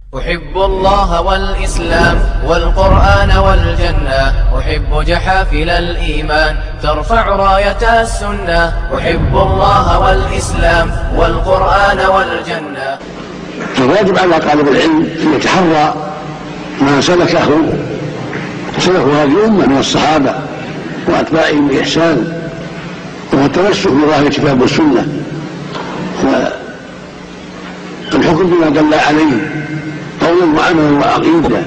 أحب الله والإسلام والقرآن والجنة، أحب جحافل الإيمان ترفع راية السنة. أحب الله والإسلام والقرآن والجنة. الواجب على طالب العلم أن يتحرى ما سلكه هذه الأمة من الصحابة وأتباعهم بإحسان، والتمسك بظاهر الكتاب والسنة، والحكم بما دل عليه قولا وعملا وعقيدة،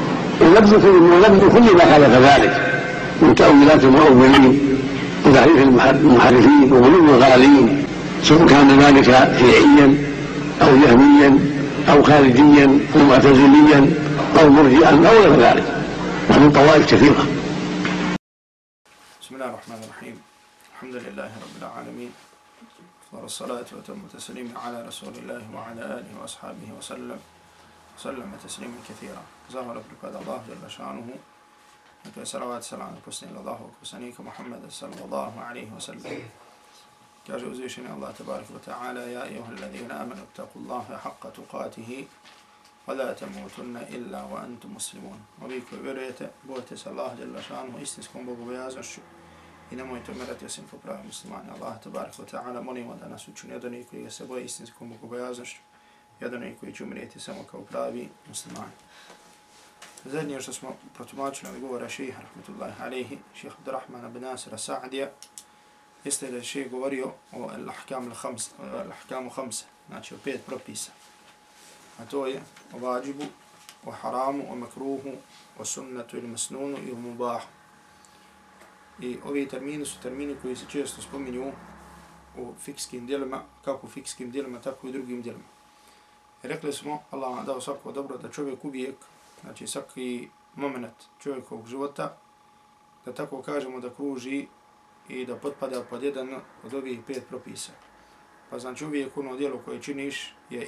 ونبذ كل ما خالف ذلك من تأويلات المؤولين وتحريف المحرفين وغلو الغالين، سواء كان ذلك شيعيا أو جهميا أو خارجيا أو معتزليا أو مرجئا أو غير ذلك، ومن طوائف كثيرة. بسم الله الرحمن الرحيم. الحمد لله رب العالمين، والصلاة وتم تسليم على رسول الله وعلى آله وأصحابه وسلم تسليما كثيرا. زاهر بركة الله جل شانه، وصلوات سلام الحسن إلى الله وكسنيك محمد صلى الله عليه وسلم. كاجو زيشني الله تبارك وتعالى: يا أيها الذين آمنوا اتقوا الله حق تقاته ولا تموتن إلا وأنتم مسلمون. وبيكو بريت بوتس الله جل شانه استنسكم بغبيازنشو i nemojte umirati osim po pravi muslimani. Allah tabarak wa ta'ala molimo da nas učini od onih koji ga se boje istinskom bogobojaznošću i od onih koji će umrijeti samo kao pravi muslimani. Zadnje što smo protumačili govora šeha rahmetullahi alejhi, šeha Abdurrahman ibn Nasir as-Sa'dija, jeste da je šeha govorio o al-ahkamu khamsa, znači o 5 propisa. A to je o vađibu, o haramu, o makruhu, o sunnatu ili masnunu i o mubahu. I ovi termini su termini koji se često spominju u fikskim djelima, kako u fikskim djelima, tako i drugim djelima. Rekli smo, Allah vam dao svako dobro da čovjek uvijek, znači svaki moment čovjekovog života, da tako kažemo da kruži i da potpada pod jedan od ovih 5 propisa. Pa znači uvijek ono djelo koje činiš je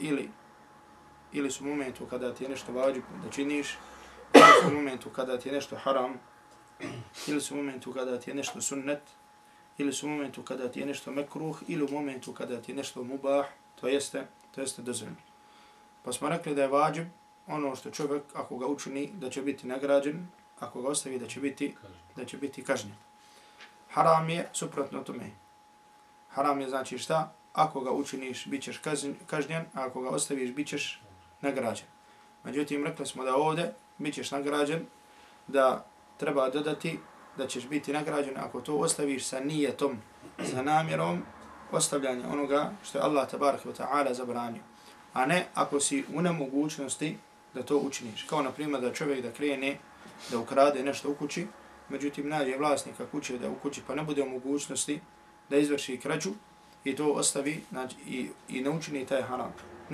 ili su momentu kada ti je nešto vađib da činiš, ili su momentu kada ti je nešto haram, ili su u momentu kada ti je nešto sunnet, ili su u momentu kada ti je nešto mekruh, ili u momentu kada ti je nešto mubah, to jeste dozvoljeno. Pa smo rekli da je vađib ono što čovjek, ako ga učini, da će biti nagrađen, ako ga ostavi, da će biti kažnjen. Haram je suprotno tome. Haram je znači šta? Ako ga učiniš, bit ćeš kažnjen, a ako ga ostaviš, bit ćeš nagrađen. Međutim, rekli smo da ovdje bit ćeš nagrađen, da treba dodati da ćeš biti nagrađen ako to ostaviš sa nijetom, sa namjerom ostavljanja onoga što je Allah tabaraka wa ta'ala zabranio. A ne ako si u nemogućnosti da to učiniš. Kao na primjer da čovjek da krene da ukrade nešto u kući, međutim nađe vlasnika kuće da je u kući pa ne bude u mogućnosti da izvrši krađu i to ostavi znači, i ne učini taj haram.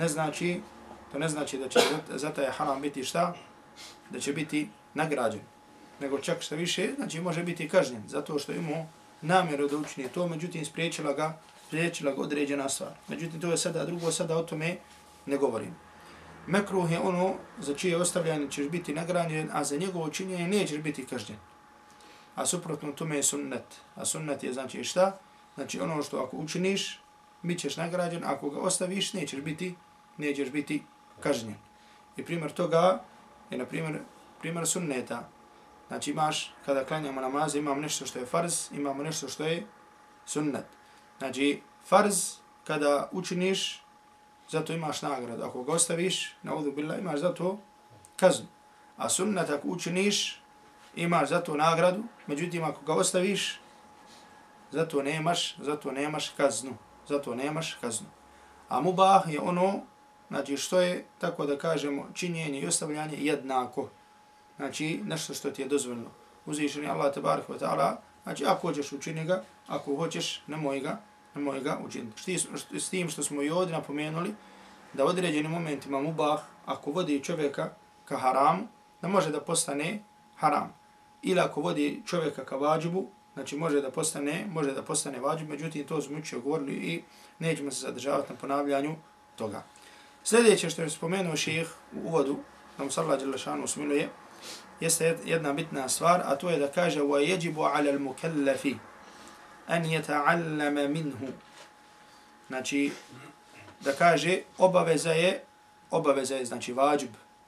To ne znači da će za taj haram biti šta? Da će biti nagrađen. Nego čak što više, znači može biti kažnjen, zato što imao namjeru da učini to, međutim spriječila ga određena stvar. Međutim, to je sada drugo, sada o tome ne govorim. Mekruh je ono za čije ostavljanje ćeš biti nagrađen, a za njegovo činjenje nećeš biti kažnjen. A suprotno tome je sunnet. A sunnet je znači šta? Znači ono što ako učiniš, bit ćeš nagrađen, ako ga ostaviš, nećeš biti kažnjen. I primjer toga je, na primjer sunneta. Znači imaš, kada klanjamo namaze, imamo nešto što je farz, imamo nešto što je sunnet. Znači farz, kada učiniš, zato imaš nagradu. Ako ga ostaviš, naudhu billah, imaš zato kaznu. A sunnet, ako učiniš, imaš zato nagradu, međutim, ako ga ostaviš, zato nemaš kaznu. A mubah je ono, znači što je, tako da kažemo, činjenje i ostavljanje jednako. Znači, nešto što ti je dozvoljeno. Uzvišeni Allah tabaraka wa ta'ala, znači ako hoćeš učini ga, ako hoćeš nemoj ga učiniti. S tim što smo i ovdje napomenuli, da određenim momentima mubah, ako vodi čovjeka ka haramu, da može da postane haram. Ili ako vodi čovjeka ka vađibu, znači može da postane vađib, međutim to smo jučer govorili i nećemo se zadržavati na ponavljanju toga. Sljedeće što je spomenuo šejh u uvodu, da mu sallallahu dželle šanu smiluje, jeste jedna bitna stvar, a to je da kaže وَيَجِبُ عَلَى الْمُكَلَّفِ أَنْ يَتَعَلَّمَ مِنْهُ. Znači, da kaže obaveza je znači vađib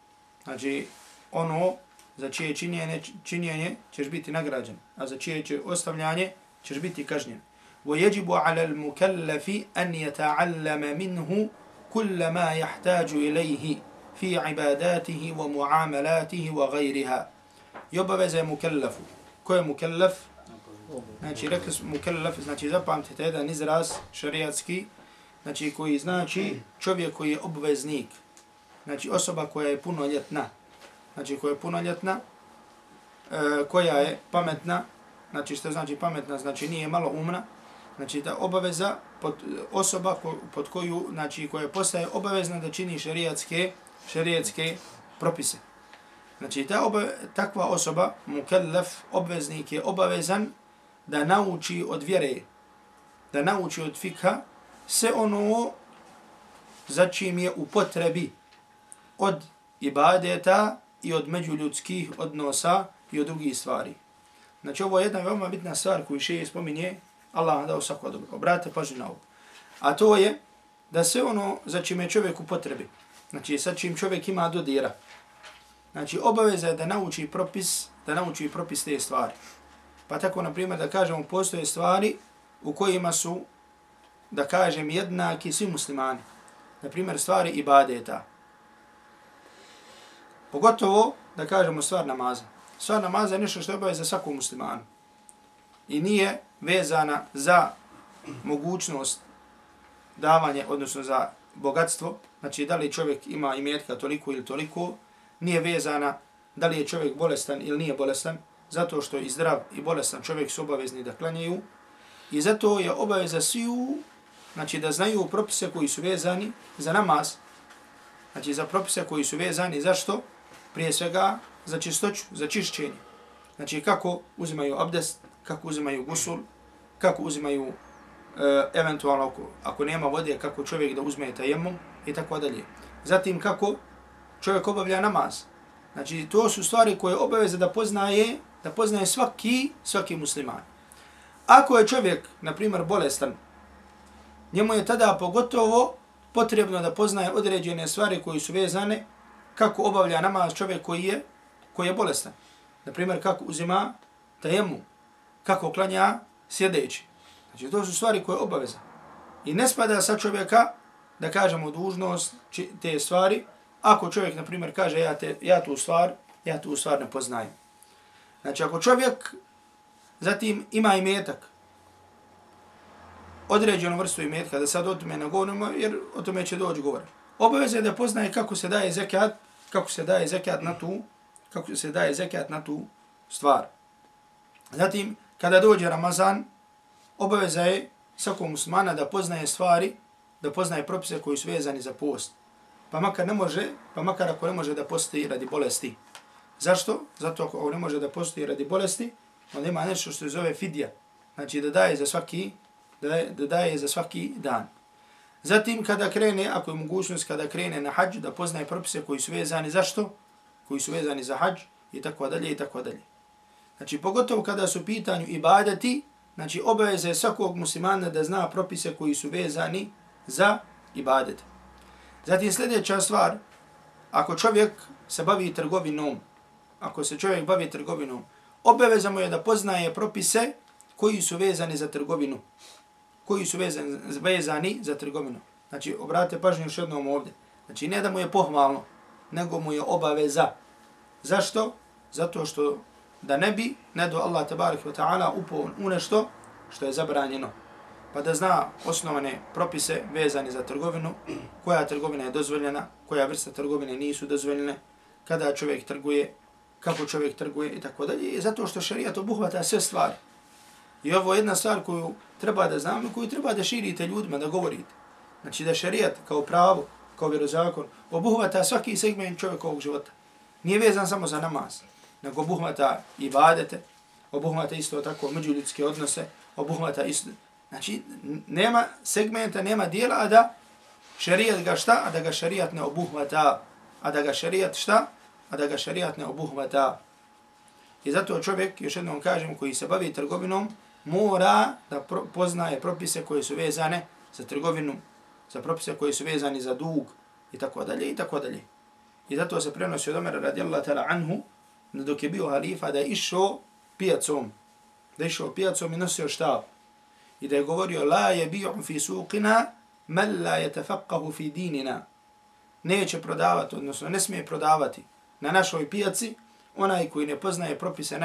znači ono za čije činjenje ćeš biti nagrađen, a za čije ostavljanje ćeš biti kažnjen. وَيَجِبُ عَلَى الْمُكَلَّفِ أَنْ يَتَعَلَّمَ مِنْهُ كُلَّ مَا يَحْتَاجُ إِلَيْهِ في عباداته ومعاملاته وغيرها. I obaveza je mukellafu. Ko je mukellaf? Znači, rekli smo mukellaf, znači zapamtite jedan izraz šarijatski, znači koji znači čovjek koji je obveznik. Znači osoba koja je punoljetna. Znači koja je punoljetna, koja je pametna, znači što znači pametna, znači nije malo umna, znači da obaveza osoba pod koju, znači koja postaje obavezna da čini šerijatske propise. Znači takva osoba, mukellaf, obveznik je obavezan da nauči od vjere, da nauči od fikha sve ono za čim je u potrebi od ibadeta i od međuljudskih odnosa i od drugih stvari. Znači ovo je jedna veoma bitna stvar koju šejh spominje, Allah dao svako dobro. Obratite pažnju na ovo. A to je da sve ono za čim je čovjek u potrebi, znači sa čim čovjek ima dodira, znači obaveza je da nauči propis te stvari. Pa tako, na primjer, da kažemo, postoje stvari u kojima su, da kažem, jednaki svi muslimani. Na primjer, stvari ibadeta. Pogotovo, da kažemo, stvar namaza. Stvar namaza je nešto što je obaveza svakom muslimanu. I nije vezana za mogućnost davanja, odnosno za bogatstvo. Znači, da li čovjek ima imetka toliko ili toliko, nije vezana da li je čovjek bolestan ili nije bolestan, zato što i zdrav i bolestan čovjek su obavezni da klanjaju. I zato je obaveza sviju, znači da znaju propise koji su vezani za namaz. Znači za propise koji su vezani zašto? Prije svega za čistoću, za čišćenje. Znači kako uzimaju abdest, kako uzimaju gusul, kako uzimaju eventualno ako nema vode, kako čovjek da uzme tajemum i tako dalje. Zatim kako čovjek obavlja namaz. Znači to su stvari koje obaveze da poznaje svaki musliman. Ako je čovjek, na primjer, bolestan, njemu je tada pogotovo potrebno da poznaje određene stvari koji su vezane kako obavlja namaz čovjek koji je bolestan. Na primjer, kako uzima tajemum, kako klanja sjedeći. Znači to su stvari koje je obaveza. I ne spada sa čovjeka da kažemo dužnost te stvari, ako čovjek, na primjer, kaže ja tu stvar ne poznajem. Znači ako čovjek zatim ima imetak, određenu vrstu imetka, da sad o tome ne govorimo, jer o tome će doći govor. Obaveza je da poznaje kako se daje zekat na tu stvar. Zatim, kada dođe Ramazan, obaveza je svakog muslimana da poznaje stvari, da poznaje propise koji su vezani za post. Pa makar ako ne može da posti radi bolesti. Zašto? Zato ako ne može da posti radi bolesti, onda ima nešto što se zove fidja. Znači da daje za svaki dan. Zatim kada krene, ako je mogućnost kada krene na hadž, da poznaje propise koji su vezani za što? Koji su vezani za hadž i tako dalje i tako dalje. Znači pogotovo kada su u pitanju ibadeti, znači obaveza je svakog muslimana da zna propise koji su vezani za ibadet. Zatim sljedeća stvar, ako čovjek se bavi trgovinom, obaveza mu je da poznaje propise koji su vezani za trgovinu. Znači, obratite pažnju još jednom ovdje. Znači, ne da mu je pohvalno, nego mu je obaveza. Zašto? Zato što da ne do Allah tabarak wa ta'ala upao u nešto što je zabranjeno. Pa da zna osnovne propise vezani za trgovinu, koja trgovina je dozvoljena, koja vrsta trgovine nisu dozvoljene, kada čovjek trguje, kako čovjek trguje i tako dalje. I zato što šerijat obuhvata sve stvari. I ovo je jedna stvar koju treba da znamo, koju treba da širite ljudima, da govorite. Znači da šerijat kao pravo, kao vjerozakon, obuhvata svaki segment čovjekovog života. Nije vezan samo za namaz, nego obuhvata ibadete, obuhvata isto tako međuljudske odnose, obuhvata isto. Znači nema segmenta, nema dijela, a da šerijat ga šta, a da ga šerijat ne obuhvata. A da ga šerijat ne obuhvata. I zato čovjek, još jednom kažem, koji se bavi trgovinom, mora da poznaje propise koje su vezane za trgovinu, za propise koje su vezani za dug i tako dalje i tako dalje. I zato se prenosi od Omera radijallahu ta'ala anhu, dok je bio halifa, da je išao pijacom. Da je išao pijacom i nosio štab. I da je govorio, la je bi'u fi suqina, man la yatafaqahu fi dinina. Neće prodavati, odnosno ne smije prodavati na našoj pijaci onaj koji ne poznaje propise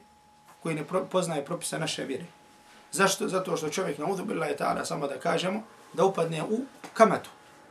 naše vjere. Zašto? Zato što čovjek na udhu billahi ta'ala, samo da kažemo, da upadne u kamatu.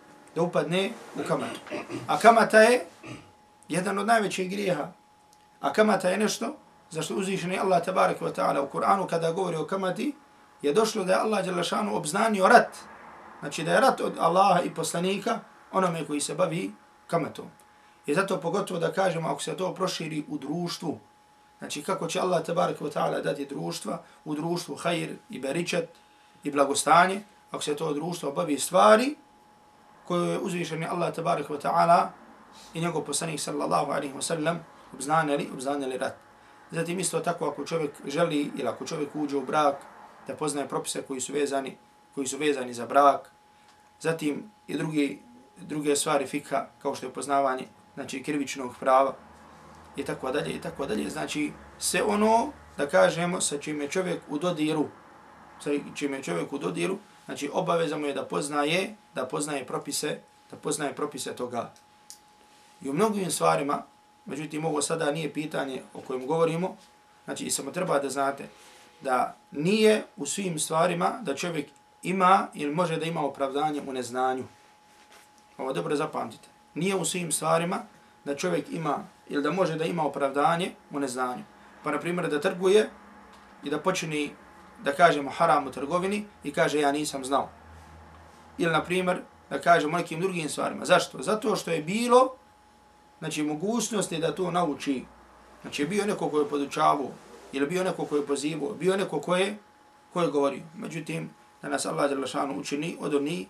A kamata je jedan od najvećih grijeha. A kamata je nešto zašto uzvišeni Allah tabaraka wa ta'ala u Kur'anu kada govori o kamati je došlo da je Allah dželle šanu obznanio rat. Znači da je rat od Allaha i poslanika onome koji se bavi kamatom. I zato pogotovo da kažemo ako se to proširi u društvu, znači kako će Allah tabaraka wa ta'ala dati u društvu hajr i beričet i blagostanje, ako se to društvo bavi stvari koje je uzvišeni Allah tabaraka wa ta'ala i njegov poslanik sallallahu alaihi wa sallam obznanili rat. Zatim isto tako ako čovjek želi ili ako čovjek uđe u brak, da poznaje propise koji su vezani za brak. Zatim i druge stvari fika kao što je poznavanje znači krivičnog prava i tako dalje. Znači sve ono da kažemo sa čime čovjek u dodiru, znači obaveza mu je da poznaje propise toga. I u mnogim stvarima, međutim ovo sada nije pitanje o kojem govorimo, znači samo treba da znate da nije u svim stvarima da čovjek ima ili može da ima opravdanje u neznanju. Ovo dobro zapamtite. Nije u svim stvarima da čovjek ima ili da može da ima opravdanje u neznanju. Pa na primjer da trguje i da počini da kažemo haram u trgovini i kaže ja nisam znao. Ili na primjer da kažemo nekim drugim stvarima. Zašto? Zato što je bilo znači mogućnosti da to nauči. Znači bio neko koji je podučavao ili bio neko koji je pozivao, bio neko koji je govorio. Međutim, da nas Allah dželle šanu učini od onih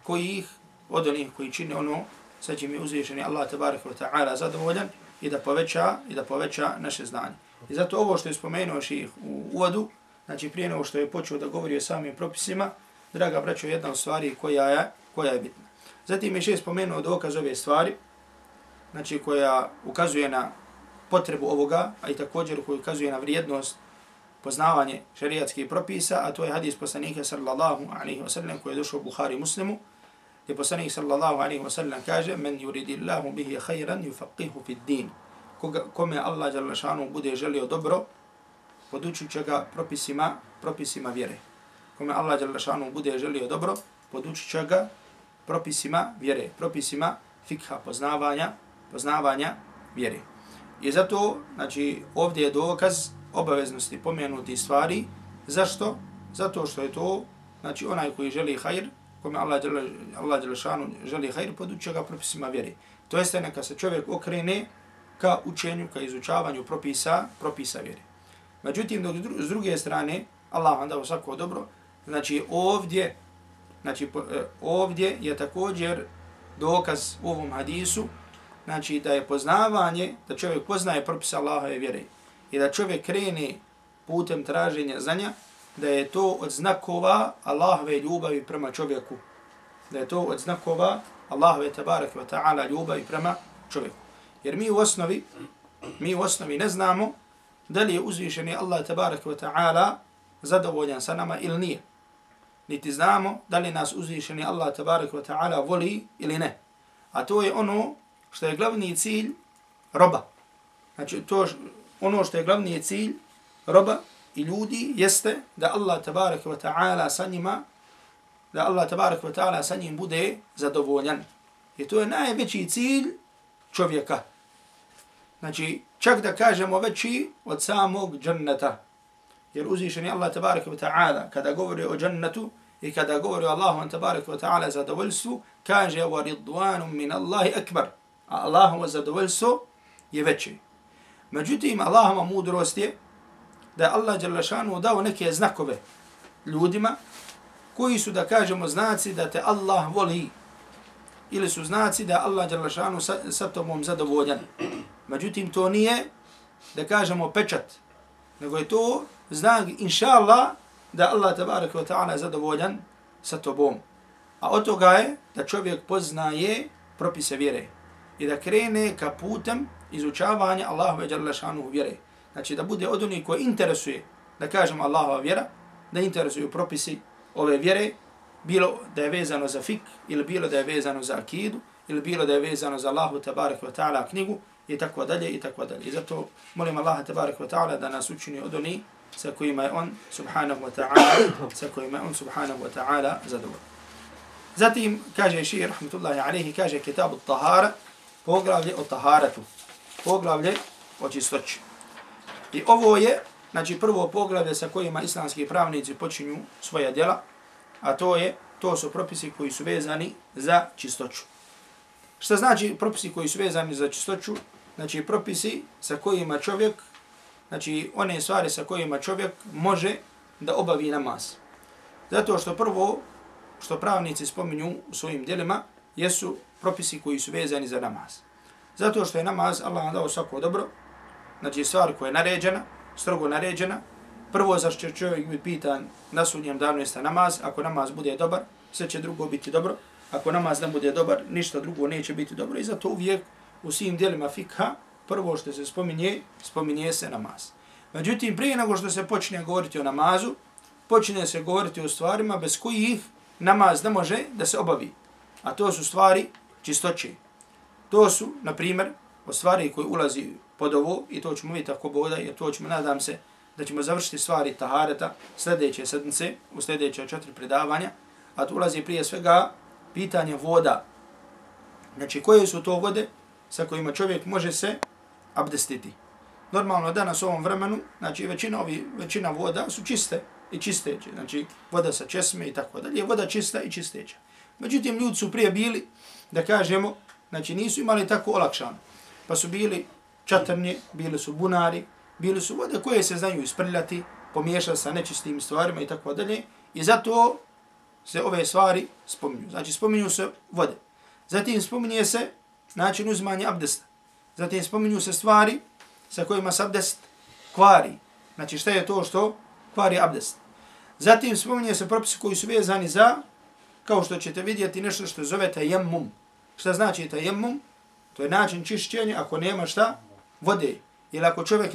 koji čine ono sa čim je uzvišeni Allah tabaraka wa ta'ala zadovoljan i da poveća naše znanje. I zato ovo što je spomenuo šejh u uvodu, znači prije nego što je počeo da govori o samim propisima, draga braćo, jedna od stvari koja je bitna. Zatim je šejh spomenuo dokaz ove stvari, znači koja ukazuje na potrebu ovoga, a i također koja ukazuje na vrijednost poznavanje šerijatskih propisa, a to je hadis poslanika sallallahu alaihi wa sallam koji je došao u Buhari Muslimu, gdje poslanik sallallahu alaihi wa sallam kaže men yuridillahu bihi khayran yufaqihu fi din. Kome Allah dželle šanu bude želio dobro, podučit će ga propisima vjere. Kome Allah dželle šanu bude želio dobro, podučit će ga propisima vjere, propisima fikha, poznavanja vjere. I zato, znači, ovdje je dokaz obaveznosti pomenuti stvari. Zašto? Zato što je to, znači, onaj koji želi hajr, kome Allah dželle šanu želi hajr, podučit će ga propisima vjere. To jeste neka se čovjek okrene ka učenju, ka izučavanju propisa vjere. Međutim, dok s druge strane, Allah vam dao svako dobro, znači ovdje je također dokaz u ovom hadisu, znači da je poznavanje, da čovjek poznaje propise Allahove vjere i da čovjek krene putem traženja znanja, da je to od znakova Allahove ljubavi prema čovjeku. Da je to od znakova Allahove tabaraka wa ta'ala ljubavi prema čovjeku. Jer mi u osnovi ne znamo da li je uzvišeni Allah tabaraka wa ta'ala zadovoljan sa nama ili nije. Niti znamo da li nas uzvišeni Allah tabaraka wa ta'ala voli ili ne. A to je ono što je glavni cilj roba. Znači ono što je glavni cilj roba i ljudi jeste da Allah tabaraka wa ta'ala sa njim bude zadovoljan. I to je najveći cilj čovjeka. Znači čak da kažemo veći od samog džanneta. Jer uzvišeni Allah tabaraka wa ta'ala kada govori o džannetu i kada govori o Allahu tabaraka wa ta'ala zadovoljstvu, kaže wa ridwanum min Allahi akbar. A Allahovo zadovoljstvo je veće. Međutim, Allahova mudrost je da Allah dželle šanu dao neke znakove ljudima koji su, da kažemo, znaci da te Allah voli ili su znaci da Allah dželle šanu sa tobom zadovoljan. Međutim, to nije, da kažemo, pečat, nego je to znak, inša Allah, da Allah tabaraka wa ta'ala zadovoljan sa tobom. A od toga je da čovjek poznaje propise vjere. i da krene ka putem izučavanja Allahove dželle šanuhu vjere. Znači da bude od onih koji interesuje, da kažemo Allahova vjera, da interesuju propisi ove vjere, bilo da je vezano za fik, ili bilo da je vezano za akidu, ili bilo da je vezano za Allahu tabarak wa ta'ala knjigu, i tako dalje, i tako dalje. I zato molim Allaha tabarak wa ta'ala da nas učini od onih sa kojima je on subhanahu wa ta'ala zadovoljan. Zatim kaže šejh rahmetullahi alejhi, kaže Kitabu tahara, poglavlje o taharatu, poglavlje o čistoći. I ovo je, znači, prvo poglavlje sa kojima islamski pravnici počinju svoja djela, a to su propisi koji su vezani za čistoću. Šta znači propisi koji su vezani za čistoću? Znači propisi sa kojima čovjek, znači one stvari sa kojima čovjek može da obavi namaz. Zato što prvo što pravnici spominju u svojim djelima jesu propisi koji su vezani za namaz. Zato što je namaz, Allah nam dao svako dobro, znači stvar koja je naređena, strogo naređena. Prvo za što čovjek biti pitan na sudnjem danu jeste namaz. Ako namaz bude dobar, sve će drugo biti dobro. Ako namaz ne bude dobar, ništa drugo neće biti dobro. I zato uvijek u svim dijelima fikha prvo što se spominje se namaz. Međutim, prije nego što se počne govoriti o namazu, počne se govoriti o stvarima bez kojih namaz ne može da se obavi. A to su stvari čistoće. To su, na primjer, o stvari koje ulazi pod ovo, i to ćemo vidjeti ako boda, jer to ćemo, nadam se, da ćemo završiti stvari tahareta sljedeće sedmice, u sljedeće 4 predavanja, a tu ulazi prije svega pitanje voda. Znači, koje su to vode sa kojima čovjek može se abdestiti. Normalno danas u ovom vremenu, znači većina voda su čiste i čisteće. Znači, voda sa česme i tako dalje, voda čista i čisteća. Međutim, ljudi su prije bili, da kažemo, znači nisu imali tako olakšano. Pa su bili čatrnje, bili su bunari, bili su vode koje se znaju isprljati, pomiješati sa nečistim stvarima i tako dalje. I zato se ove stvari spominju. Znači, spominju se vode. Zatim spominje se način uzmanja abdesta. Zatim spominju se stvari sa kojima se abdest kvari. Znači, šta je to što kvari abdest. Zatim spominje se propisi koji su vezani za, kao što ćete vidjeti, nešto što zove tajemmum. Šta znači tajemmum? To je način čišćenja ako nema šta? Vode. Ili ako čovjek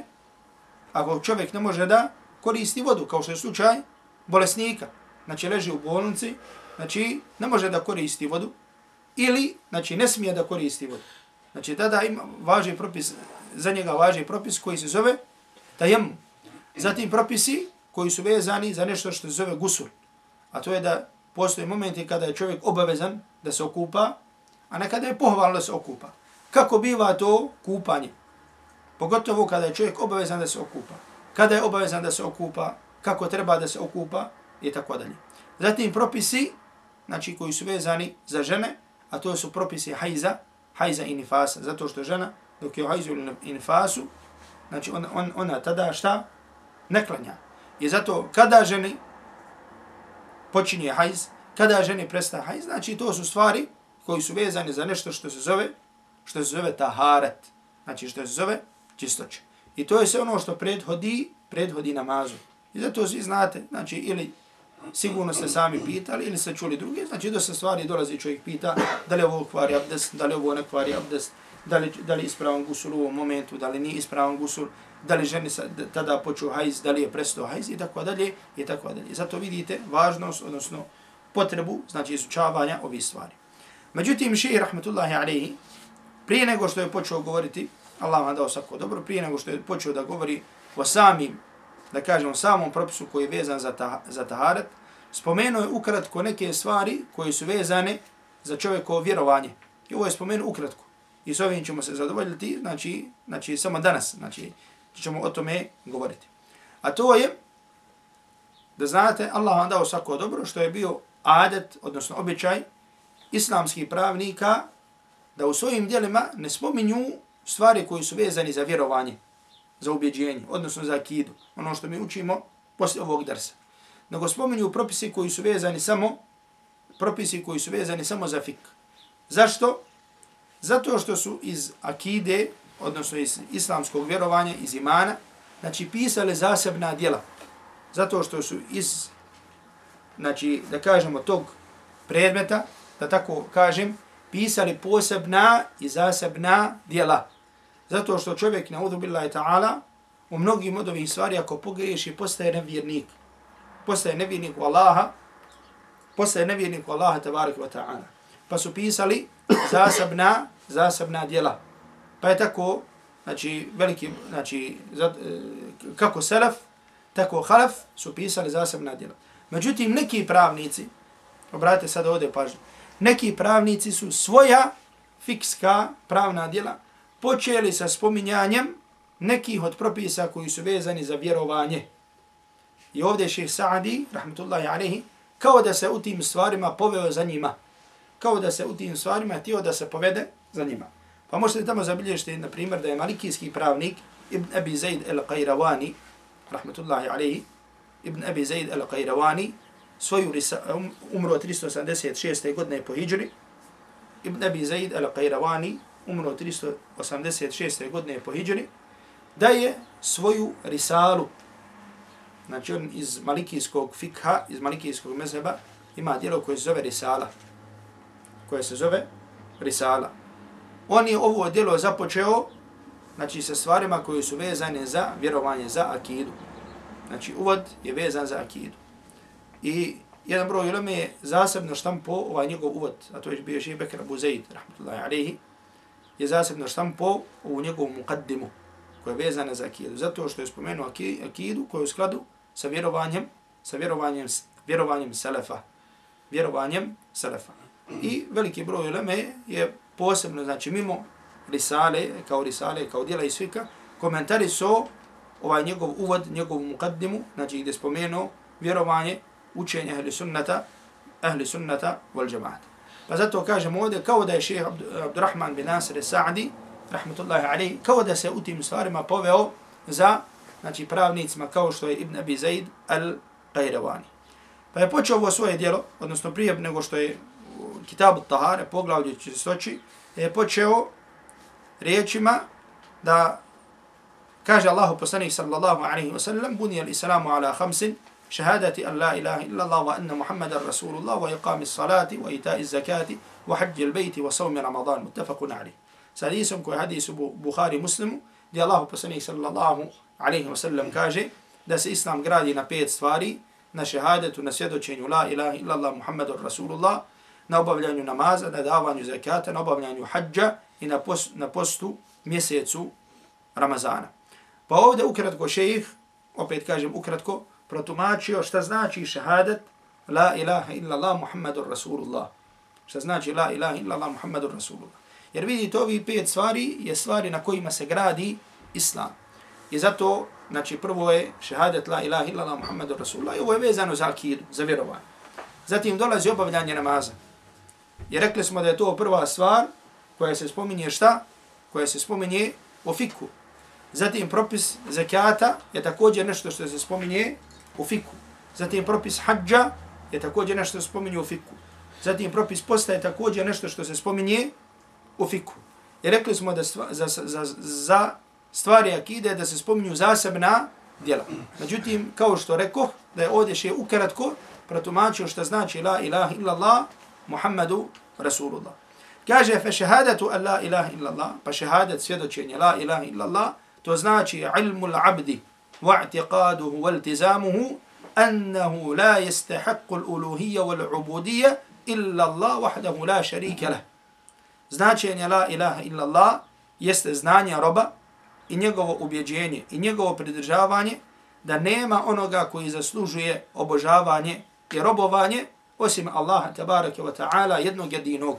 ne može da koristi vodu, kao što je slučaj bolesnika. Znači, leži u bolnici, znači, ne može da koristi vodu, ili, znači, ne smije da koristi vodu. Znači, tada ima važi propis, za njega važi propis koji se zove tajemmum. Zatim propisi koji su vezani za nešto što se zove gusul. A to je da postoje momenti kada je čovjek obavezan da se okupa, a nekada je pohvalno da se okupa. Kako biva to kupanje? Pogotovo kada je čovjek obavezan da se okupa. Kada je obavezan da se okupa, kako treba da se okupa i tako dalje. Zatim propisi, znači koji su vezani za žene, a to su propisi hajza i nifasa. Zato što žena, dok je u hajzu i nifasu, znači ona tada šta? Ne klanja. I zato kada ženi počinje hajz, kada ženi prestaje hajz, znači to su stvari koji su vezani za nešto što se zove taharet. Znači što se zove čistoća. I to je sve ono što prethodi namazu. I zato svi znate, znači ili sigurno ste sami pitali ili ste čuli druge, znači do se stvari dolazi čovjek pita da li ovo kvari abdest, da li ovo ne kvari abdest, da li ispravan gusul u ovom momentu, da li nije ispravan gusul, da li ženi tada počeo hajz, da li je prestao hajz i tako dalje i tako dalje. Zato vidite važnost, odnosno potrebu, znači izučavanja ovih stvari. Međutim, šejh rahmetullahi alejhi, prije nego što je počeo govoriti, Allah vam dao svako dobro, prije nego što je počeo da govori o samim, da kažemo, samom propisu koji je vezan za taharet, spomenuo je ukratko neke stvari koje su vezane za čovjekovo vjerovanje. I ovo je spomenuo ukratko. I s ovim ćemo se zadovoljiti, znači samo danas, znači ćemo o tome govoriti. A to je, da znate, Allah vam dao svako dobro, što je bio adet, odnosno običaj islamskih pravnika, da u svojim djelima ne spominju stvari koji su vezani za vjerovanje, za ubjeđenje, odnosno za akidu, ono što mi učimo poslije ovog dersa. Nego spominju propisi koji su vezani samo za fik. Zašto? Zato što su iz akide, odnosno iz islamskog vjerovanja, iz imana, znači pisale zasebna djela. Zato što su znači da kažemo tog predmeta, da tako kažem, pisali posebna i zasebna djela. Zato što čovjek, naudhu billahi ta'ala, u mnogim od ovih stvari, ako pogriješi, postaje nevjernik. Postaje nevjernik u Allaha, tabaraka wa ta'ala. Pa su pisali zasebna djela. Pa je tako, znači, kako selef, tako halaf su pisali zasebna djela. Međutim, neki pravnici, obratite sad ovdje pažnju, neki pravnici su svoja fikska pravna djela počeli sa spominjanjem nekih od propisa koji su vezani za vjerovanje. I ovdje šejh Sa'di, rahmetullahi alejhi, kao da se u tim stvarima poveo za njima. Kao da se u tim stvarima htio da se povede za njima. Pa možete tamo zabilježiti, na primjer, da je malikijski pravnik Ibn Abi Zaid al-Qayrawani, rahmetullahi alejhi, Ibn Abi Zaid al-Qayrawani, umro 386. godine po hidžri. Ibn Abi Zaid al-Qayrawani, umro 386. godine po hidžri, da je svoju risalu, znači on iz malikijskog fikha, iz malikijskog mezheba, ima djelo koje se zove Risala. On je ovo djelo započeo, znači sa stvarima koje su vezane za vjerovanje, za akidu. Znači uvod je vezan za akidu. I jedan broj uleme je zasebno štampo ovaj njegov uvod, a to je bio šejh Bekr Abu Zaid, rahmetullahi alejhi, je zasebno štampo u njegovu muqaddimu, koja je vezana za akidu. Zato što je spomenuo akidu koja je u skladu sa vjerovanjem selefa. I veliki broj uleme je posebno, znači mimo risale, kao djela i svika, komentari su ovaj njegov uvod, njegovu muqaddimu, znači gdje je spomenuo vjerovanje, učenje ahli sunnata wal džemaata. Pa zato kažemo ovdje, kao da je šejh Abdurrahman bin Nasir Sa'di, rahmetullahi alejhi, kao da se u tim stvarima poveo za, znači, pravnicima kao što je Ibn Abi Zaid al-Qayrawani. Pa je počeo ovo svoje djelo, odnosno prije nego što je Kitab at-Tahara, poglavlje čistoći, je počeo riječima da kaže Allahu poslanik sallallahu alejhi ve sellem: "Buniya al-islamu ala khamsin, shahadati an la ilaha illa Allah wa anna Muhammadan rasulullah wa iqami as-salati wa ita'i az-zakati wa hajji al-bayti wa sawmi Ramadan." Muttafaqun alayh. Hadisom koji je hadis u Buhari Muslimu, gdje Allahu poslanik sallallahu alejhi ve sellem kaže da se islam gradi na 5 stvari: na šehadetu, na svjedočenju la ilaha illa Allah Muhammadan rasulullah, na obavljanju namaza, na davanju zakata, na obavljanju hadža i na postu mjesecu Ramazana. Pa ovdje ukratko šejh, opet kažem ukratko, protumačio šta znači šehadet la ilaha illa Allah Muhammadur rasulullah. Šta znači la ilaha illa Allah Muhammadur rasulullah. Jer vidite, ovi 5 stvari je stvari na kojima se gradi islam. I zato, znači, prvo je šehadet la ilaha illa Allah Muhammadur rasulullah i ovo je vezano za akidu, za vjerovanje. Zatim dolazi obavljanje namaza. I rekli smo da je to prva stvar koja se spominje šta? Koja se spominje u fiku. Zatim propis zakata je također nešto što se spominje u fiku. Zatim propis hadža je također nešto što se spominje u fiku. Zatim propis posta je također nešto što se spominje u fiku. I rekli smo da za stvari akide da se spominju zasebna djela. Međutim, kao što rekoh, da je ovdje še ukratko protumačio šta znači la ilaha illa Allah Muhammadu rasulullah. Kaže fa shahadatu an la ilaha illa Allah, pa shahadat svjedočenje la ilaha illa Allah, to znači ilmu al-abdi wa i'tiqaduhu wa iltizamuhu annahu la yastahiqqu al-uluhiyya wal-ubudiyya illa Allah wahdahu la sharika lah. Značenje la ilaha illa Allah jeste znanje roba i njegovo ubjeđenje i njegovo pridržavanje da nema onoga koji zaslužuje obožavanje i robovanje osim Allaha tabaraka wa ta'ala, jednog jedinog.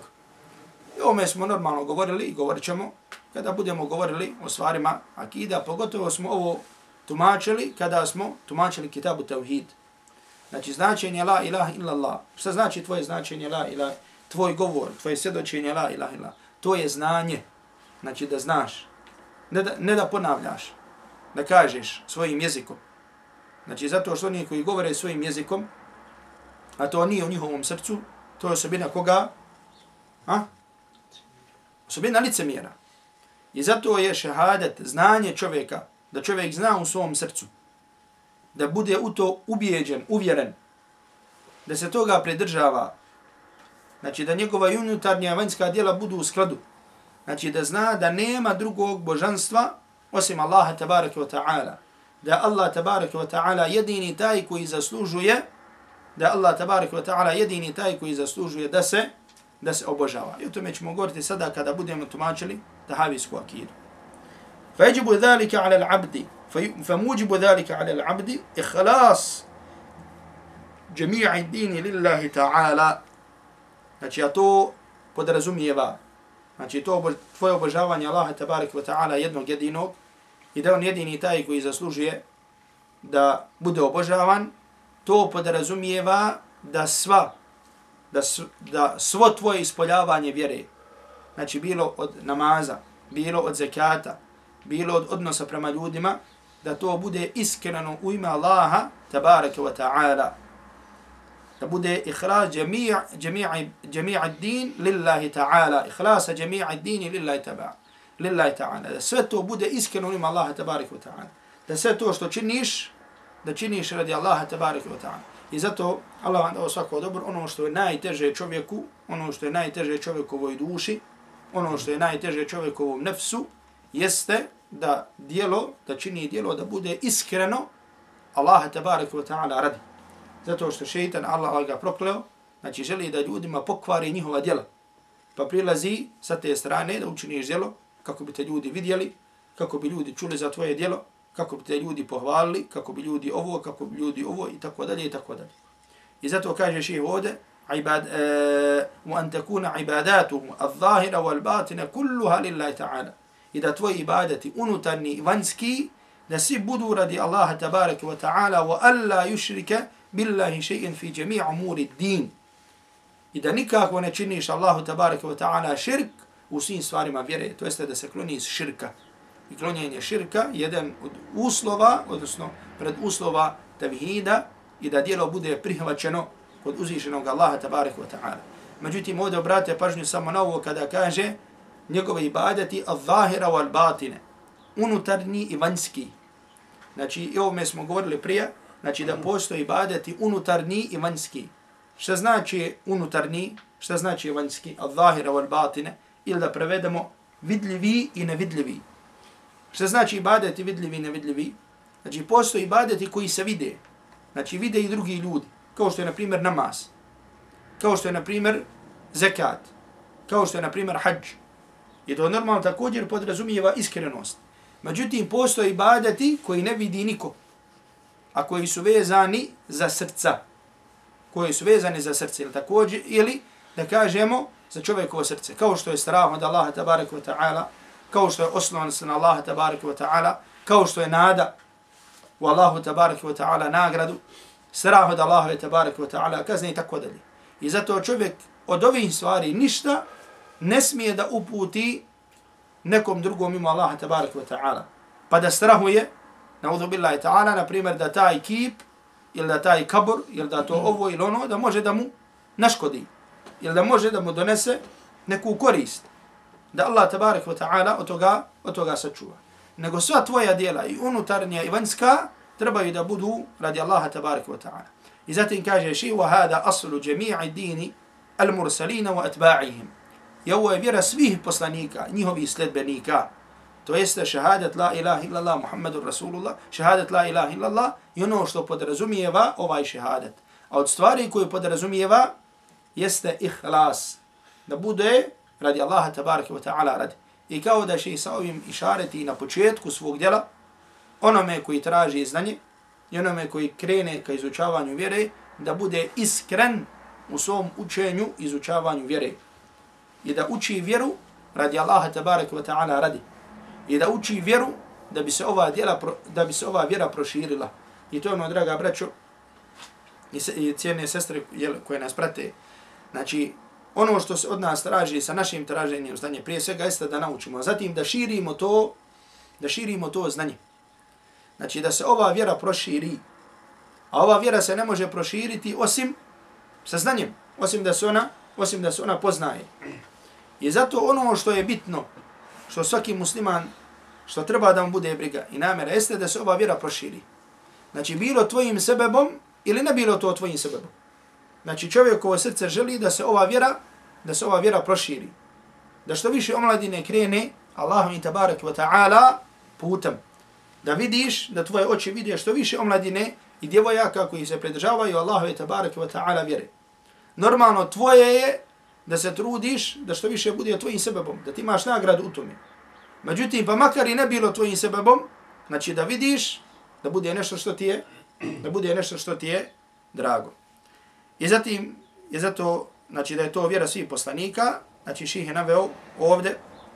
I ovome smo normalno govorili i govorit ćemo kada budemo govorili o stvarima akida, pogotovo smo ovo tumačili kada smo tumačili Kitabu Tauhid. Znači značenje la ilaha illa Allah. Šta znači tvoje značenje la ilaha? Tvoj govor, tvoje svjedočenje la ilaha illa. To je znanje. Znači da znaš. Ne da ponavljaš. Da kažeš svojim jezikom. Znači zato što oni koji govore svojim jezikom, a to nije u njihovom srcu, to je osobina koga? Osobina licemjera. I zato je šehadet, znanje čovjeka, da čovjek zna u svom srcu, da bude u to ubijeđen, uvjeren, da se toga pridržava Znači da njegova unutarnja vanjska djela budu u skladu. Znači da zna da nema drugog božanstva osim Allaha tabaraka wa ta'ala. Da Allah tabaraka wa ta'ala jedini taj koji zaslužuje, da Allah tabaraka wa ta'ala jedini taj koji zaslužuje da se obožava. I o tome ćemo govoriti sada kada budemo tumačili tahavijsku akidu. فيجب ذلك على العبد فموجب ذلك على العبد إخلاص جميع الدين لله تعالى. Znači, a to podrazumijeva, znači to tvoje obožavanje Allaha tabaraka wa ta'ala jednog jedinog i da on jedini taj koji zaslužuje da bude obožavan, to podrazumijeva da svo tvoje ispoljavanje vjere, znači bilo od namaza, bilo od zekata, bilo od odnosa prema ljudima, da to bude iskreno u ime Allaha tabaraka wa ta'ala. Da bude ihlas jami'a din lillahi ta'ala. Ihlasa jami'a dini lillahi ta'ala. Da sve to bude iskreno u ime Allaha tabaraka wa ta'ala. Da sve to što činiš, da činiš radi Allaha tabaraka wa ta'ala. I zato Allah vam dao svako dobro, ono što je najteže čovjeku, ono što je najteže čovjekovoj duši, ono što je najteže čovjekovom nefsu, jeste da čini djelo da bude iskreno Allaha tabaraka wa ta'ala radi. Zato što šeitan, Allah ga prokleo, znači želi da ljudima pokvari njihova djela. Pa prilazi sa te strane da učiniš djelo kako bi te ljudi vidjeli, kako bi ljudi čuli za tvoje djelo, kako bi te ljudi pohvalili, kako bi ljudi ovo i tako dalje i tako dalje. I zato kaže šejh ovdje, وأن تكون عباداته الظاهرة والباطنة كلها لله تعالى. I da tvoji ibadati unutarnji i vanjski da svi budu radi Allaha tabaraka wa ta'ala wa alla yushrika billahi shay'an fi jami' umuri din. I da nikako ne činiš Allahu tabaraka wa ta'ala širk u svim stvarima vjere, to jeste da se kloni iz širka. I klonjenje širka jedan od uslova, odnosno pred uslova tevhida i da djelo bude prihvaćeno kod uzvišenog Allaha tabaraka wa ta'ala. Međutim, ovdje obratite pažnju samo na ovo kada kaže njegove ibadati al-zahira wal-batine, unutarnji i vanjski. Znači, i ovome smo govorili prije, znači da postoji ibadati unutarnji i vanjski. Šta znači unutarnji, šta znači vanjski, al-zahira wal-batine, ili da prevedemo vidljivi i nevidljivi. Šta znači ibadati vidljivi i nevidljivi? Znači, postoji ibadati koji se vide. Znači, vide i drugi ljudi, kao što je, na primjer, namaz, kao što je, na primjer, zekat, kao što je, na primjer, hadž. I to normalno također podrazumijeva iskrenost. Međutim, postoje ibadati koji ne vidi niko, a koji su vezani za srca. Koji su vezani za srce. Ili da kažemo za čovjekovo srce. Kao što je strah od Allaha tabaraka wa ta'ala, kao što je oslonac na Allaha tabaraka wa ta'ala, kao što je nada u Allahu tabaraka wa ta'ala nagradu, strah od Allaha tabaraka wa ta'ala kazne i tako dalje. I zato čovjek od ovih stvari ništa ne smije da uputi nekom drugom mimo Allaha tabaraka wa ta'ala. Pa da strahuje, naudhu billahi ta'ala, na primjer da taj kip, ili da taj kabur, ili da to ovo ili ono, da može da mu naškodi. Ili da može da mu donese neku korist. Da Allah tabaraka wa ta'ala od toga sačuva. Nego sva tvoja djela i unutarnja i vanjska trebaju da budu radi Allaha tabaraka wa ta'ala. I zatim kaže šeji, وَهَذَا أَصْلُ جَمِيعِ دِينِ الْمُرْسَلِينَ وَأَتْبَاعِهِمْ. I ovo je vjera svih poslanika, njihovih sledbenika. To jeste šehadet la ilaha illallah Muhammadur Rasulullah, šehadet la ilaha illallah i ono što podrazumijeva ovaj šehadet. A od stvari koje podrazumijeva jeste ihlas. Da bude radi Allaha tabaraka wa ta'ala radi. I kao da će sa ovim išareti na početku svog djela, onome koji traži znanje i onome koji krene ka izučavanju vjere, da bude iskren u svom učenju izučavanju vjere. I da uči vjeru radi Allaha tabaraka wa ta'ala radi. I da uči vjeru da bi se ova vjera proširila. I to je ono, draga braćo i cijene sestre koje nas prate. Znači, ono što se od nas traži sa našim traženjem znanja, prije svega jeste da naučimo, a zatim da širimo to znanje. Znači, da se ova vjera proširi. A ova vjera se ne može proširiti osim sa znanjem, osim da se ona poznaje. I zato ono što je bitno, što svaki musliman, što treba da mu bude briga i namjera, jeste da se ova vjera proširi. Znači, bilo tvojim sebebom ili ne bilo to tvojim sebebom. Znači, čovjekovo srce želi da se ova vjera da se ova vjera proširi. Da što više omladine krene Allahom i tabarak wa ta'ala putem. Da vidiš, da tvoje oči vide što više omladine i djevojaka koji se pridržavaju Allahove tabarak wa ta'ala vjere. Normalno tvoje je da se trudiš da što više bude tvojim sebebom, da ti imaš nagradu u tome. Međutim, pa makar i ne bilo tvojim sebebom, znači da vidiš da bude nešto što ti je drago. I zatim je zato, znači da je to vjera svih poslanika, znači ših je naveo ovdje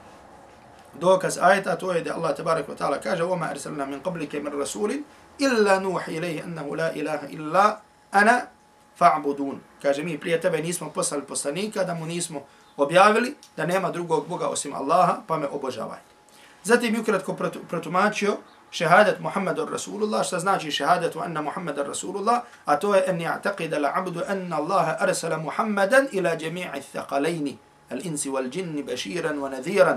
dokaz ajeta, to je da Allah tabarak wa ta'ala kaže وَمَا أَرْسَلْنَا مِنْ قَبْلِكَ مِنْ رَسُولٍ إِلَّا نُوحِ إِلَيْهِ أَنَّهُ لَا إِلَهَ إِلَّا أَنَا فَعْبُدُونَ. Kaže, mi prije tebe nismo poslali poslanika, da mu nismo objavili da nema drugog Boga osim Allaha, pa me obožavajte. Zatim ukratko protumačio šehadet Muhammadur Rasulullah, šta znači šehadetu anna Muhammadar Rasulullah, a to je en ja'taqida l'abdu anna Allaha arsala Muhammadan ila jami'i thaqalayni, al-insi wal-jinni bashiran wa nadhiran,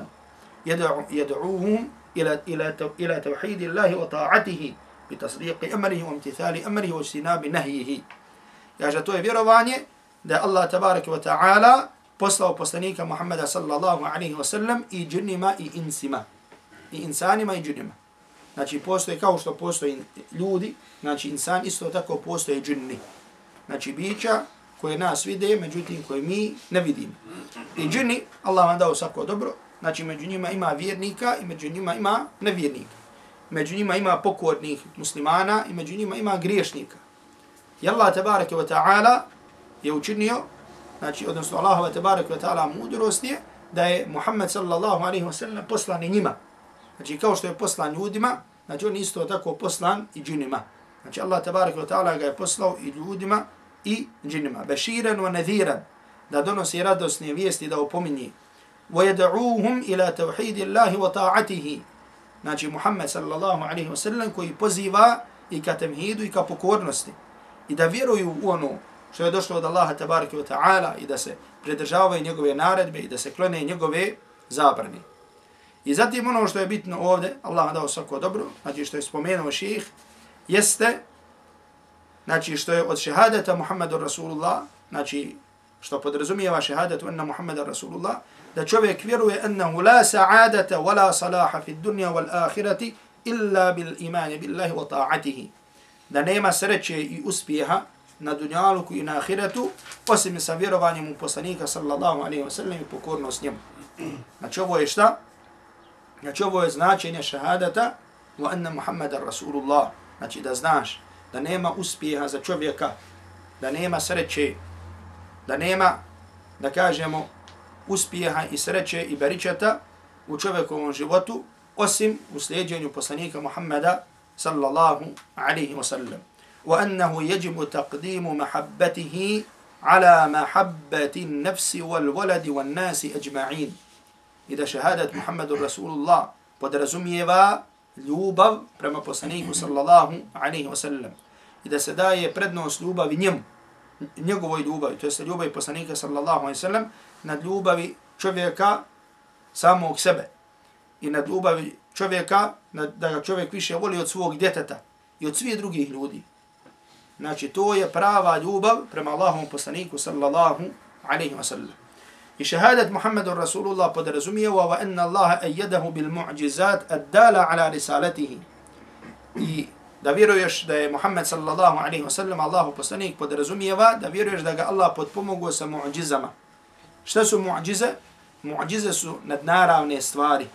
yad'uhum ila tawhidi Allahi wa ta'atihi, bi tasdiqi amrihi wa imtithali amrihi wa ijtinabi nahyihi. Kaže, to je vjerovanje da je Allah tabaraka wa ta'ala poslao poslanika Muhammada sallallahu alaihi wa sallam i džinnima i insima. I insanima i džinnima. Znači, postoje kao što postoje ljudi, znači insan, isto tako postoje džinni. Znači, bića koje nas vide, međutim koje mi ne vidimo. I džinni, Allah vam dao svako dobro, znači među njima ima vjernika i među njima ima nevjernika. Među njima ima pokornih muslimana i među njima ima griješnika. I Allah tabaraka wa ta'ala je učinio, znači, odnosno Allahova tabaraka wa ta'ala mudrost je da je Muhammed sallallahu alaihi wa sallam poslan i njima. Znači, kao što je poslan ljudima, znači on isto tako poslan i džinima. Znači, Allah tabaraka wa ta'ala ga je poslao i ljudima i džinima. Bashiran wa nadhiran, da donosi radosne vijesti, da opominje. وَيَدْعُوهُمْ إِلَى تَوْحِيدِ اللَّهِ وَطَاعَتِهِ. Znači, Muhammed sallallahu alaihi wa sallam koji poziva i ka temhidu i ka pokornosti. I da vjeruju u ono što je došlo od Allaha tabaraka wa ta'ala i da se pridržavaju njegove naredbe i da se klone njegove zabrane. I zatim ono što je bitno ovdje, Allah dao svako dobro, znači što je spomenuo šejh, jeste, znači što je od šehadeta Muhammadur Rasulullah, znači što podrazumijeva šehadetu anna Muhammadar Rasulullah, da čovjek vjeruje annahu la sa'adata wa la salaha fi dunya wal ahireti illa bil imani billahi wa ta'atihi. Da nema sreće i uspjeha na dunjaluku i na ahiretu, osim sa vjerovanjem u poslanika sallallahu alaihi wa sallam i pokornost njemu. Znači ovo je šta? Znači ovo je značenje šahadata wa anna Muhammadar Rasulullah. Znači da znaš da nema uspjeha za čovjeka, da nema sreće, da nema, da kažemo, uspjeha i sreće i beričeta u čovjekovom životu, osim u slijedjenju poslanika Muhammada sallallahu alaihi wa sallam. وأنه يجب تقديم محبته على محبة النفس والولد والناس أجمعين. إذا شهادة محمد رسول الله podrazumijeva ljubav prema poslaniku sallallahu alaihi wa sallam. I da se daje prednost ljubavi njemu, njegovoj ljubavi, to je ljubavi poslanika sallallahu alaihi wa sallam, nad ljubavi čovjeka samog sebe. I nad ljubavi čovjeka, da ga čovjek više voli od svog djeteta i od svih drugih ljudi. Znači, to je prava ljubav prema Allahovom poslaniku sallallahu alaihi wa sallam. I šehadet Muhammadur Rasulullah podrazumijeva wa anna Allaha ayyadahu bil mu'jizat addala ala risalatihi. I da vjeruješ da je Muhammad sallallahu alaihi wa sallam Allahov poslanik podrazumijeva da vjeruješ da ga Allah potpomogao sa mu'jizama. Šta su mu'jize? Mu'jize su nadnaravne stvari.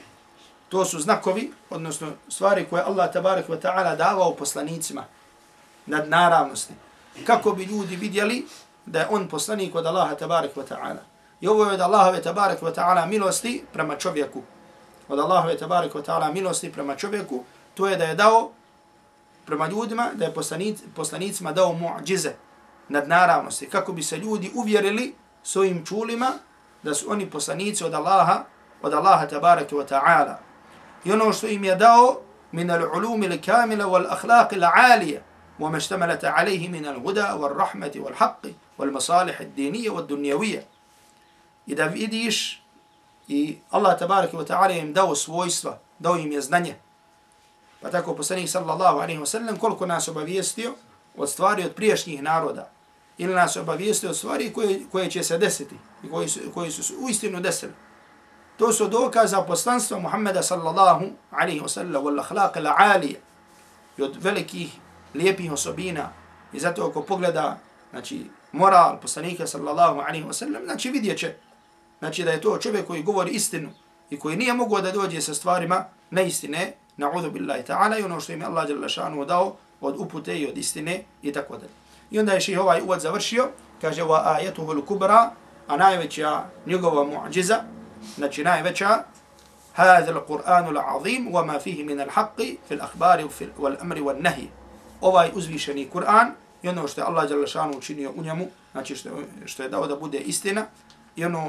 To su znakovi, odnosno stvari koje Allah tabarak wa ta'ala davao poslanicima. Nadnaravnosti. Kako bi ljudi vidjeli da je on poslanik od Allaha tabarak wa ta'ala. I ovo je od Allahove tabarak wa ta'ala milosti prema čovjeku. Od Allahove tabarak wa ta'ala milosti prema čovjeku, to je da je dao prema ljudima, da je poslanicima dao mu'đize, nadnaravnosti. Kako bi se ljudi uvjerili svojim čulima da su oni poslanici od Allaha tabarak wa ta'ala. I ono što im je dao min al-ulumi l-kamila wal-akhlaqi l-alija, وما اشتملت عليه من الهدى والرحمة والحق والمصالح الدينية والدنيوية. إذا vidiš i Allah tabaraka wa ta'ala im dao svojstva, dao im je znanje. Pa tako poslanik sallallahu alaihi wa sallam koliko nas obavijestio od stvari od prijašnjih naroda. ili nas obavijesti o stvari koje će se desiti i koji su uistinu desili. To su dokaza poslanstva Muhammeda sallallahu alaihi wa sallam wal akhlaq al-alija i od velikih lijepih osobina. I zato ako pogleda znači, moral poslanika sallallahu alaihi wa sallam, znači vidjet će znači, da je to čovjek koji govori istinu i koji nije mogao da dođe sa stvarima neistine, na'udhu billahi ta'ala, i ono što im je Allah dželle šanuhu dao od upute i od istine i tako dalje. I onda je ših ovaj uvod završio, kaže wa ajetuhu l-kubra, a najveća njegova mu'điza, znači najveća, هذا القرآن العظيم وما فيه من الحق في الأخبار والأمر والنهي. Ovaj uzvišeni Kur'an i ono što je Allah dželle šanuhu učinio u njemu, znači što je dao da bude istina, i ono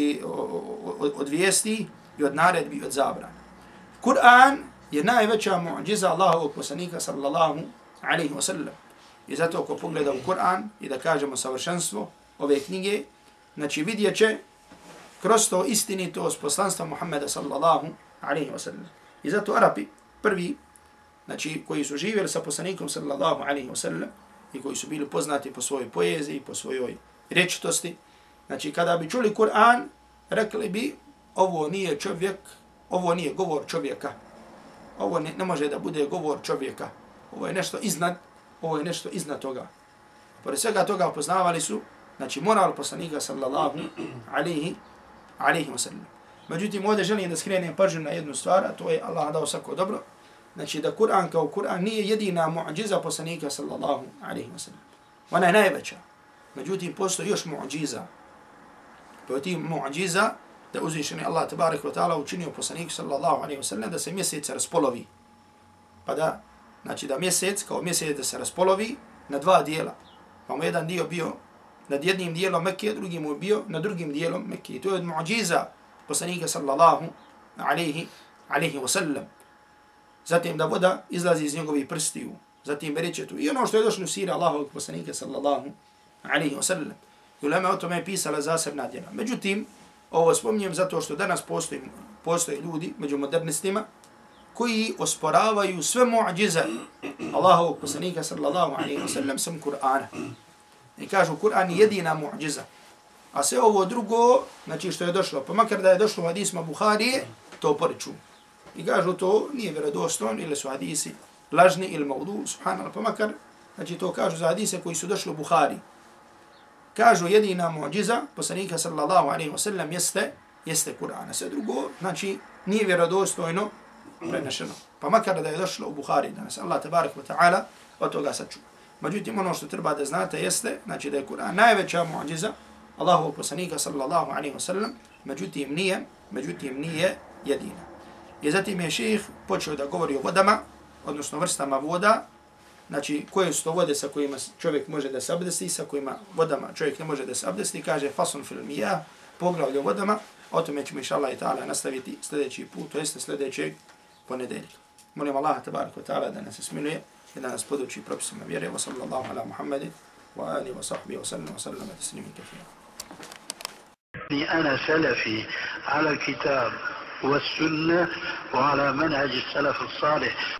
od vijesti i od naredbi i od zabrana. Kur'an je najveća mu'điza Allahovog poslanika sallallahu alaihi wa sallam. I zato ako pogleda u Kur'an i da kažemo savršenstvo ove knjige, znači vidjet će kroz to istinitost poslanstva Muhammeda sallallahu alaihi wa sallam. I zato Arapi prvi, znači koji su živjeli sa poslanikom sallallahu alaihi wa sallam i koji su bili poznati po svojoj poeziji, po svojoj rečitosti, znači kada bi čuli Kur'an, rekli bi ovo nije čovjek, ovo nije govor čovjeka. Ovo ne može da bude govor čovjeka. Ovo je nešto iznad, ovo je nešto iznad toga. Pored svega toga poznavali su, znači moral poslanika sallallahu alaihi wa sallam. Međutim, ovdje želim da skrenem pažnju na jednu stvar, a to je Allah dao svako dobro. Znači da Kur'an kao Kur'an nije jedina mu'điza poslanika sallallahu alaihi wa sallam. Ona je najveća. Međutim, postoji još mu'điza. To je ti mu'điza da uzvišeni Allah tabarak wa ta'ala učinio poslaniku sallallahu alaihi wa sallam da se mjesec raspolovi. Pa da, znači da mjesec, kao mjesec da se raspolovi na dva dijela. Pa mu jedan dio bio nad jednim dijelom Mekke, drugim mu bio nad drugim dijelom Mekke. I to je od mu'điza poslanika sallallahu alaihi wa sallam. Zatim da voda izlazi iz njegovih prstiju. Zatim berećetu. I ono što je došlo u siri Allahovog poslanika sallallahu alaihi wa sallam. I ulema o tome je pisala zasebna djela. Međutim, ovo spominjem zato što danas postoje ljudi među modernistima koji osporavaju sve mu'đize Allahovog poslanika sallallahu alaihi wa sallam sam Kur'ana. I kažu Kur'an je jedina mu'điza. A sve ovo drugo, znači što je došlo, pa makar da je došlo u hadisma Buharije, to poriču. I kažu to nije vjerodostojno ili su hadisi lažni ili maudu, subhanallah, pa makar, znači to kažu za hadise koji su došli u Buhari. Kažu jedina mu'điza poslanika sallallahu alaihi wa sallam jeste Kur'ana. Sve drugo, znači nije vjerodostojno prenešeno. Pa makar da je došlo u Buhari danas. Allah tabarak wa ta'ala od toga sačuva. Međutim, ono što treba da znate jeste, znači da je Kur'an najveća mu'điza Allahovog poslanika sallallahu alaihi wa sallam, međutim nije jedina. I zatim je šejh počeo da govori o vodama, odnosno vrstama voda, znači koje su to vode sa kojima čovjek može da se abdesti, sa kojima vodama čovjek ne može da se abdesti, kaže fasun fil mijah, poglavlje o vodama, o tome ćemo inšallah i ta'ala nastaviti sljedeći put, to jeste sljedećeg ponedeljka. Molim Allah tabarak wa ta'ala da nas smiluje i da nas poduči propisima vjere. Wa sallallahu ala Muhammedin wa alihi wa sahbihi wa sallam taslimin kathira. أنا سلفي على الكتاب والسنة وعلى منهج السلف الصالح.